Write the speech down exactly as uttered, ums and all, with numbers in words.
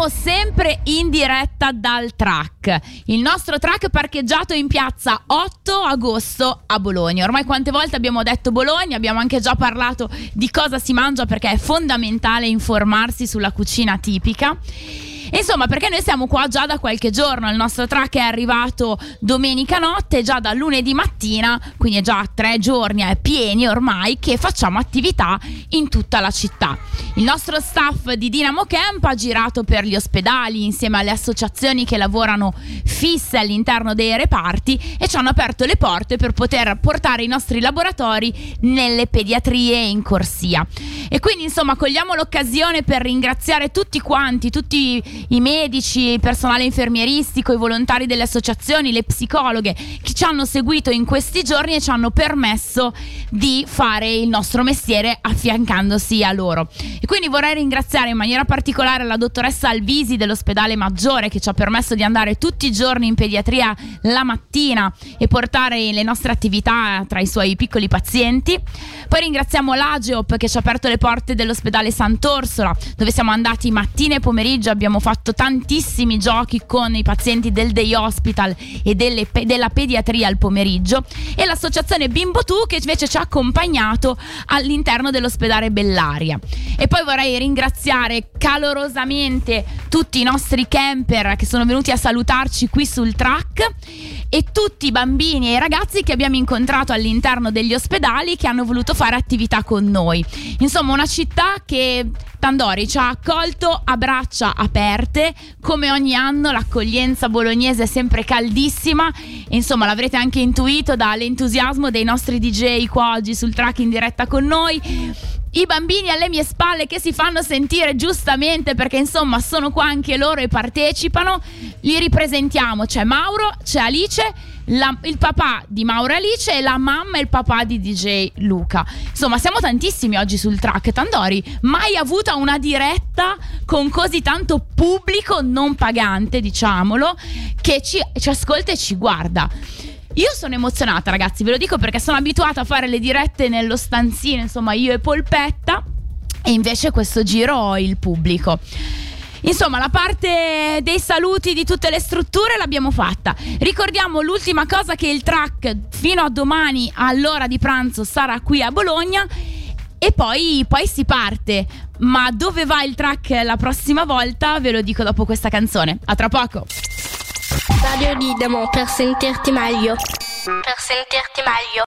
Siamo sempre in diretta dal track, il nostro track parcheggiato in piazza otto agosto a Bologna. Ormai quante volte abbiamo detto Bologna, abbiamo anche già parlato di cosa si mangia, perché è fondamentale informarsi sulla cucina tipica. Insomma, perché noi siamo qua già da qualche giorno, il nostro track è arrivato domenica notte, già da lunedì mattina, quindi è già tre giorni è pieni ormai che facciamo attività in tutta la città. Il nostro staff di Dynamo Camp ha girato per gli ospedali insieme alle associazioni che lavorano fisse all'interno dei reparti e ci hanno aperto le porte per poter portare i nostri laboratori nelle pediatrie in corsia. E quindi insomma cogliamo l'occasione per ringraziare tutti quanti, tutti i medici, il personale infermieristico, i volontari delle associazioni, le psicologhe che ci hanno seguito in questi giorni e ci hanno permesso di fare il nostro mestiere affiancandosi a loro. E quindi vorrei ringraziare in maniera particolare la dottoressa Alvisi dell'ospedale Maggiore, che ci ha permesso di andare tutti i giorni in pediatria la mattina e portare le nostre attività tra i suoi piccoli pazienti. Poi ringraziamo l'Ageop che ci ha aperto le porte dell'ospedale Sant'Orsola, dove siamo andati mattina e pomeriggio, abbiamo fatto fatto tantissimi giochi con i pazienti del day hospital e delle, della pediatria al pomeriggio, e l'associazione Bimbo Tu che invece ci ha accompagnato all'interno dell'ospedale Bellaria. E poi vorrei ringraziare calorosamente tutti i nostri camper che sono venuti a salutarci qui sul track e tutti i bambini e i ragazzi che abbiamo incontrato all'interno degli ospedali che hanno voluto fare attività con noi. Insomma, una città che Tandori ci ha accolto a braccia aperte. Come ogni anno l'accoglienza bolognese è sempre caldissima e insomma l'avrete anche intuito dall'entusiasmo dei nostri D J qua oggi sul track in diretta con noi. I bambini alle mie spalle che si fanno sentire giustamente, perché insomma sono qua anche loro e partecipano. Li ripresentiamo: c'è Mauro, c'è Alice, la, il papà di Mauro e Alice e la mamma e il papà di D J Luca. Insomma siamo tantissimi oggi sul track. Tandori, mai avuta una diretta con così tanto pubblico non pagante, diciamolo, che ci, ci ascolta e ci guarda. Io sono emozionata, ragazzi, ve lo dico perché sono abituata a fare le dirette nello stanzino, insomma io e Polpetta, e invece questo giro ho il pubblico. Insomma, la parte dei saluti di tutte le strutture l'abbiamo fatta. Ricordiamo l'ultima cosa, che il track fino a domani all'ora di pranzo sarà qui a Bologna e poi, poi si parte. Ma dove va il track la prossima volta ve lo dico dopo questa canzone. A tra poco. Radio Dynamo, per sentirti meglio. Per sentirti meglio.